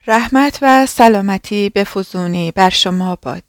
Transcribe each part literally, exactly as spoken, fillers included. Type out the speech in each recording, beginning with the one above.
رحمت و سلامتی بفزونی بر شما باد.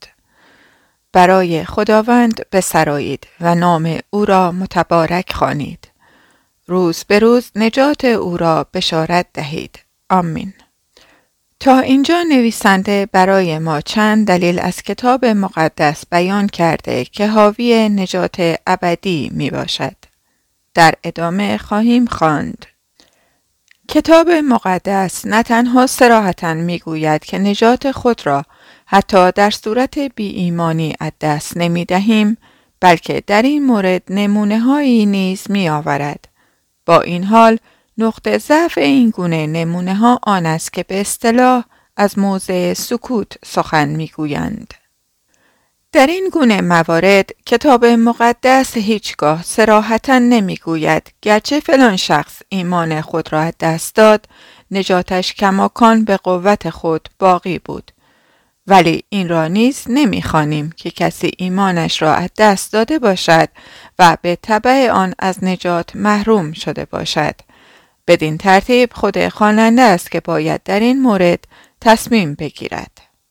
برای خداوند بسرایید و نام او را متبارک خوانید. روز به روز نجات او را بشارت دهید. آمین. تا اینجا نویسنده برای ما چند دلیل از کتاب مقدس بیان کرده که حاوی نجات ابدی می باشد. در ادامه خواهیم خواند. کتاب مقدس نه تنها صراحتاً می گوید که نجات خود را حتی در صورت بی ایمانی از دست نمی دهیم، بلکه در این مورد نمونه هایی نیز می آورد. با این حال نقطه ضعف این گونه نمونه ها آن است که به اصطلاح از موضع سکوت سخن می گویند. در این گونه موارد کتاب مقدس هیچگاه صراحتاً نمی گوید گرچه فلان شخص ایمان خود را از دست داد، نجاتش کماکان به قوت خود باقی بود. ولی این را نیز نمی خوانیم که کسی ایمانش را از دست داده باشد و به تبع آن از نجات محروم شده باشد. بدین ترتیب خود خواننده است که باید در این مورد تصمیم بگیرد.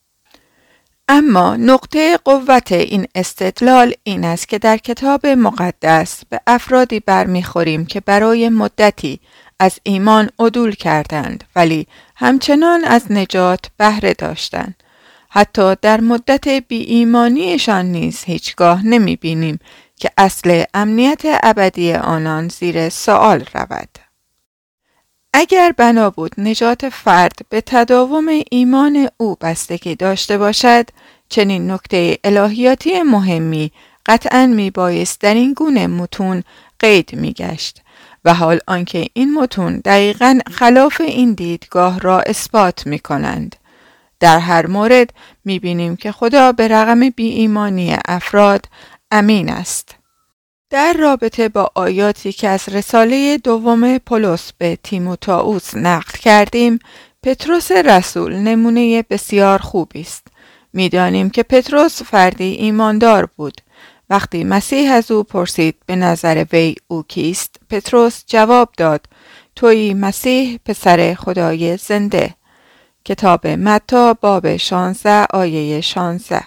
اما نقطه قوت این استدلال این است که در کتاب مقدس به افرادی برمیخوریم که برای مدتی از ایمان عدول کردند ولی همچنان از نجات بهره داشتند. حتی در مدت بی ایمانیشان نیز هیچگاه نمی بینیم که اصل امنیت ابدی آنان زیر سوال رود. اگر بنا بود نجات فرد به تداوم ایمان او بستگی داشته باشد، چنین نکته الهیاتی مهمی قطعاً می بایست در این گونه متون قید می گشت و حال آنکه این متون دقیقاً خلاف این دیدگاه را اثبات می کنند. در هر مورد می بینیم که خدا به رغم بی ایمانی افراد امین است. در رابطه با آیاتی که از رساله دوم پولس به تیموتائوس نقل کردیم، پتروس رسول نمونه بسیار خوبی است. می‌دانیم که پتروس فردی ایماندار بود. وقتی مسیح از او پرسید به نظر وی او کیست، پتروس جواب داد: تویی مسیح پسر خدای زنده. کتاب متی باب شانزده آیه شانزده.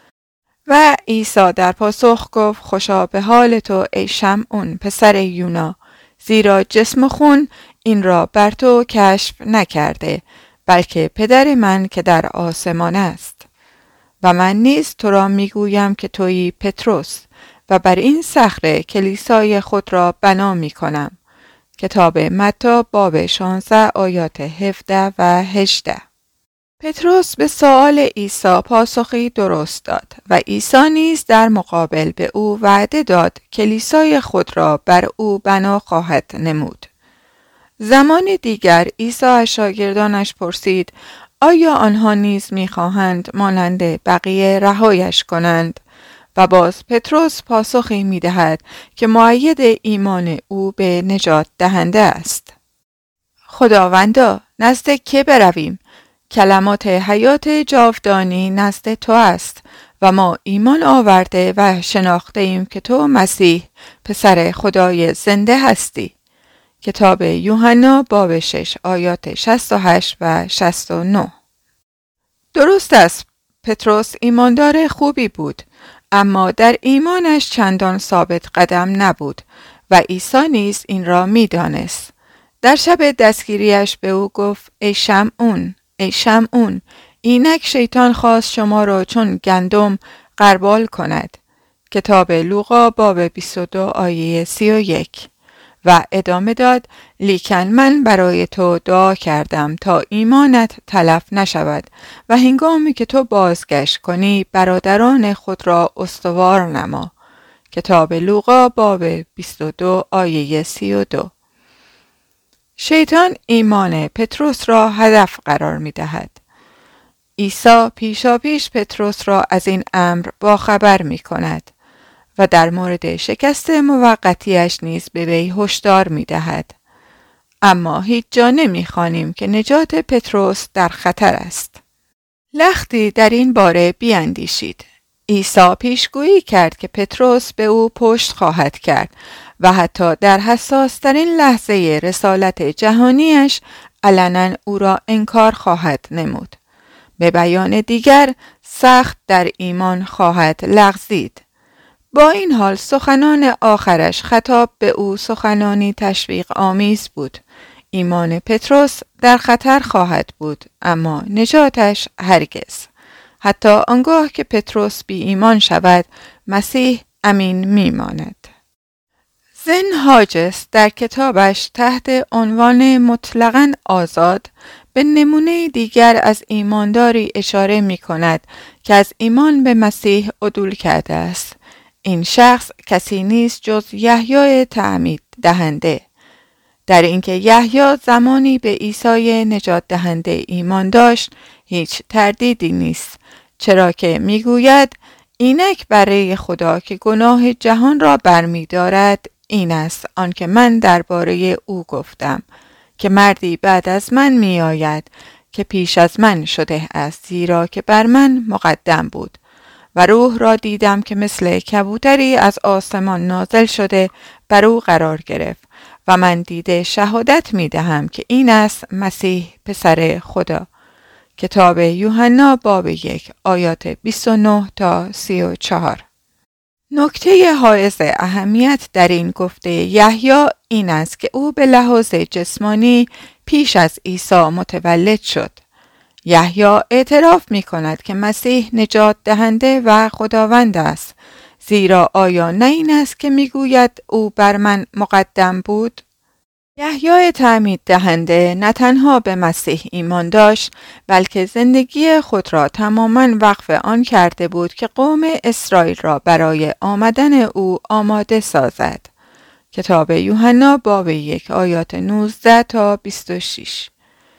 و عیسی در پاسخ گفت: خوشا به حال تو ای شمعون پسر یونا، زیرا جسم و خون این را بر تو کشف نکرده، بلکه پدر من که در آسمان است. و من نیز تو را میگویم که تویی پتروس و بر این صخره کلیسای خود را بنا می کنم. کتاب متی باب شانزده آیات هفده و هجده. پتروس به سؤال عیسی پاسخی درست داد و عیسی نیز در مقابل به او وعده داد کلیسای خود را بر او بنا خواهد نمود. زمان دیگر عیسی از شاگردانش پرسید: آیا آنها نیز می‌خواهند مانند بقیه رهایش کنند؟ و باز پتروس پاسخی می‌دهد که مؤید ایمان او به نجات دهنده است. خداوندا، نزد که برویم؟ کلمات حیات جاودانی نزد تو است و ما ایمان آورده و شناخته ایم که تو مسیح پسر خدای زنده هستی. کتاب یوحنا باب شش آیات شصت و هشت و شصت و نه. درست است پتروس ایماندار خوبی بود، اما در ایمانش چندان ثابت قدم نبود و عیسی نیز این را می دانست. در شب دستگیریش به او گفت: ای شمعون، ای شمعون، اینک شیطان خواست شما را چون گندم غربال کند. کتاب لوقا باب بیست و دو آیه سی و یک. و ادامه داد: لیکن من برای تو دعا کردم تا ایمانت تلف نشود و هنگامی که تو بازگشت کنی برادران خود را استوار نما. کتاب لوقا باب بیست و دو آیه سی و دو. شیطان ایمان پتروس را هدف قرار می دهد. عیسی پیشا پیش پتروس را از این امر باخبر می کند و در مورد شکست موقتیش نیز به وی هشدار می دهد. اما هیچ جا نمی خوانیم که نجات پتروس در خطر است. لختی در این باره بیاندیشید. عیسی پیشگویی کرد که پتروس به او پشت خواهد کرد و حتی در حساس ترین لحظه رسالت جهانیش علنا او را انکار خواهد نمود. به بیان دیگر سخت در ایمان خواهد لغزید. با این حال سخنان آخرش خطاب به او سخنانی تشویق آمیز بود. ایمان پتروس در خطر خواهد بود، اما نجاتش هرگز. حتی آنگاه که پتروس بی ایمان شود، مسیح امین میماند. زن هاجس در کتابش تحت عنوان مطلقاً آزاد به نمونه دیگر از ایمانداری اشاره می کند که از ایمان به مسیح عدول کرده است. این شخص کسی نیست جز یحیای تعمید دهنده. در اینکه یحیی زمانی به عیسی نجات دهنده ایمان داشت هیچ تردیدی نیست، چرا که می گوید اینک برای خدا که گناه جهان را برمی دارد این است آنکه من درباره او گفتم که مردی بعد از من می آید که پیش از من شده است، زیرا که بر من مقدم بود. و روح را دیدم که مثل کبوتری از آسمان نازل شده بر او قرار گرفت و من دیده شهادت می دهم که این است مسیح پسر خدا. کتاب یوحنا باب یک آیات بیست و نه تا سی و چهار. نکته حائز اهمیت در این گفته یحیی این است که او به لحاظ جسمانی پیش از عیسی متولد شد. یحیی اعتراف می کند که مسیح نجات دهنده و خداوند است، زیرا آیا نه این است که می گوید او بر من مقدم بود؟ یحیای تعمید دهنده نه تنها به مسیح ایمان داشت، بلکه زندگی خود را تماماً وقف آن کرده بود که قوم اسرائیل را برای آمدن او آماده سازد. کتاب یوحنا باب یک آیات نوزده تا بیست و شش.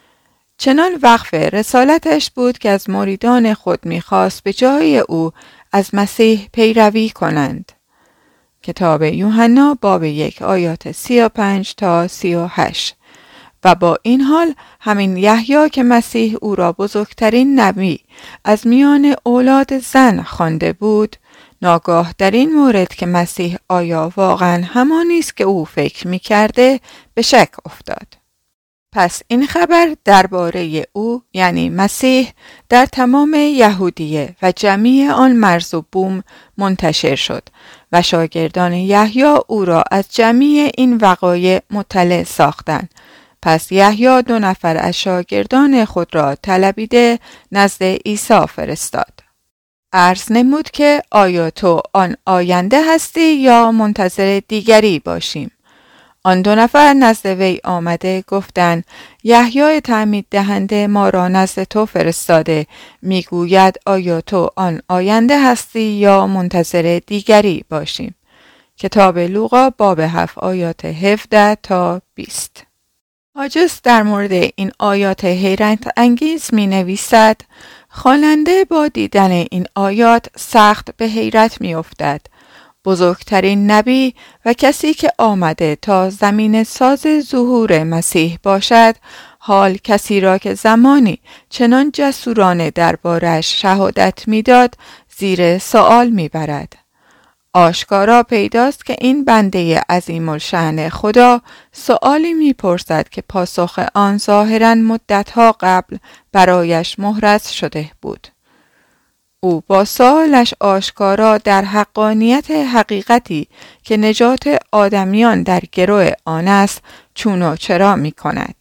چنان وقف رسالتش بود که از مریدان خود می‌خواست به جای او از مسیح پیروی کنند. کتاب یوحنا باب یک آیات سی و پنج تا سی و هشت. و با این حال همین یحیی که مسیح او را بزرگترین نبی از میان اولاد زن خوانده بود، ناگاه در این مورد که مسیح آیا واقعا همانی است که او فکر می‌کرده به شک افتاد. پس این خبر درباره او یعنی مسیح در تمام یهودیه و جمیع آن مرز و بوم منتشر شد و شاگردان یحیی او را از جمیع این وقایع مطلع ساختند. پس یحیی دو نفر از شاگردان خود را طلبیده نزد عیسی فرستاد. عرض نمود که آیا تو آن آینده هستی یا منتظر دیگری باشیم؟ آن دو نفر نزد وی آمده گفتند یحیای تعمید دهنده ما را نزد تو فرستاده، میگوید آیا تو آن آینده هستی یا منتظر دیگری باشیم؟ کتاب لوقا باب هفت آیات هفده تا بیست. هاجس در مورد این آیات حیرت انگیز می نویسد خواننده با دیدن این آیات سخت به حیرت می افتد. بزرگترین نبی و کسی که آمده تا زمین ساز ظهور مسیح باشد، حال کسی را که زمانی چنان جسورانه دربارش شهادت میداد زیر سوال میبرد. آشکارا پیداست که این بنده عظیم الشأن خدا سؤالی میپرسد که پاسخ آن ظاهراً مدتها قبل برایش محرز شده بود. او با سؤالش آشکارا در حقانیت حقیقتی که نجات آدمیان در گرو آن است چون و چرا می کند.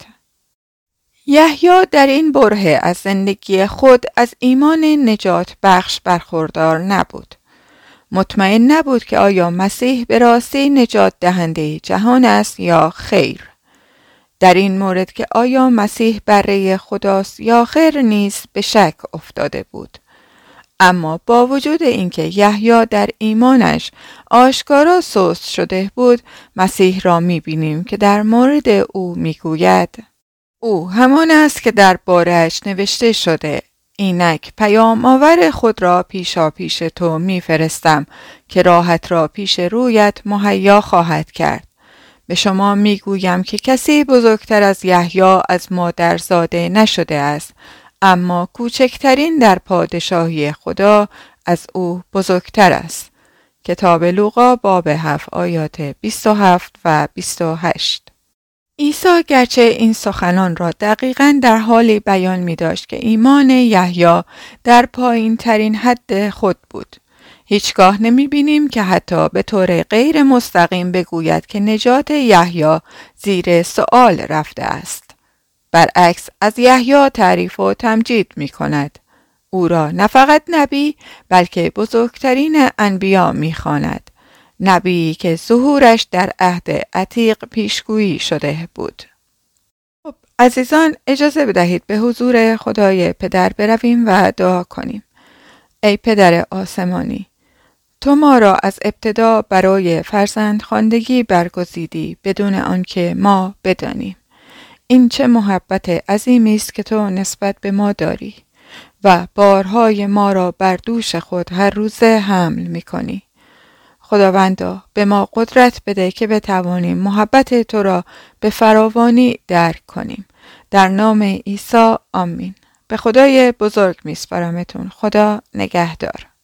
یحیی در این برهه از زندگی خود از ایمان نجات بخش برخوردار نبود. مطمئن نبود که آیا مسیح به راستی نجات دهنده جهان است یا خیر. در این مورد که آیا مسیح بره خداست یا خیر نیز به شک افتاده بود. اما با وجود اینکه یحیی در ایمانش آشکارا سست شده بود، مسیح را می‌بینیم که در مورد او می‌گوید او همان است که در باره‌اش نوشته شده اینک پیام آور خود را پیشا پیش تو می‌فرستم که راهت را پیش رویت مهیا خواهد کرد. به شما می‌گویم که کسی بزرگتر از یحیی از مادر زاده نشده است، اما کوچکترین در پادشاهی خدا از او بزرگتر است. کتاب لوقا باب هفت آیات بیست و هفت و بیست و هشت. عیسی گرچه این سخنان را دقیقاً در حالی بیان می داشت که ایمان یحیی در پایین ترین حد خود بود. هیچگاه نمی بینیم که حتی به طور غیر مستقیم بگوید که نجات یحیی زیر سؤال رفته است. برعکس از یحیی تعریف و تمجید می کند. او را نه فقط نبی بلکه بزرگترین انبیا می خواند. نبی که ظهورش در عهد عتیق پیشگویی شده بود. خب عزیزان، اجازه بدهید به حضور خدای پدر برویم و دعا کنیم. ای پدر آسمانی، تو ما را از ابتدا برای فرزندخواندگی برگزیدی بدون آنکه ما بدانیم. این چه محبت عظیمی است که تو نسبت به ما داری و بارهای ما را بر دوش خود هر روزه حمل می کنی. خداوندا به ما قدرت بده که بتوانیم محبت تو را به فراوانی درک کنیم. در نام عیسی آمین. به خدای بزرگ میسپارمتون. خدا نگهدار.